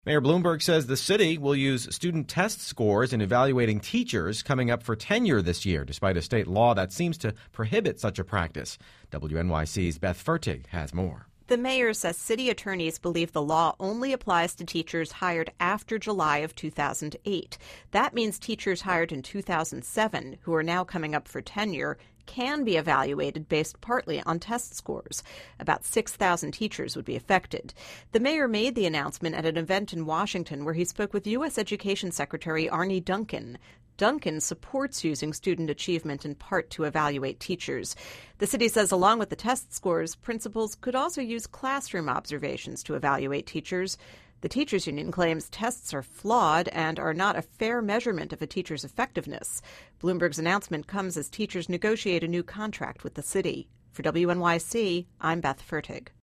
Mayor Bloomberg says the city will use student test scores in evaluating teachers coming up for tenure this year, despite a state law that seems to prohibit such a practice. WNYC's Beth Fertig has more. The mayor says city attorneys believe the law only applies to teachers hired after July of 2008. That means teachers hired in 2007, who are now coming up for tenure, can be evaluated based partly on test scores. About 6,000 teachers would be affected. The mayor made the announcement at an event in Washington where he spoke with U.S. Education Secretary Arne Duncan. Duncan supports using student achievement in part to evaluate teachers. The city says along with the test scores, principals could also use classroom observations to evaluate teachers. The teachers union claims tests are flawed and are not a fair measurement of a teacher's effectiveness. Bloomberg's announcement comes as teachers negotiate a new contract with the city. For WNYC, I'm Beth Fertig.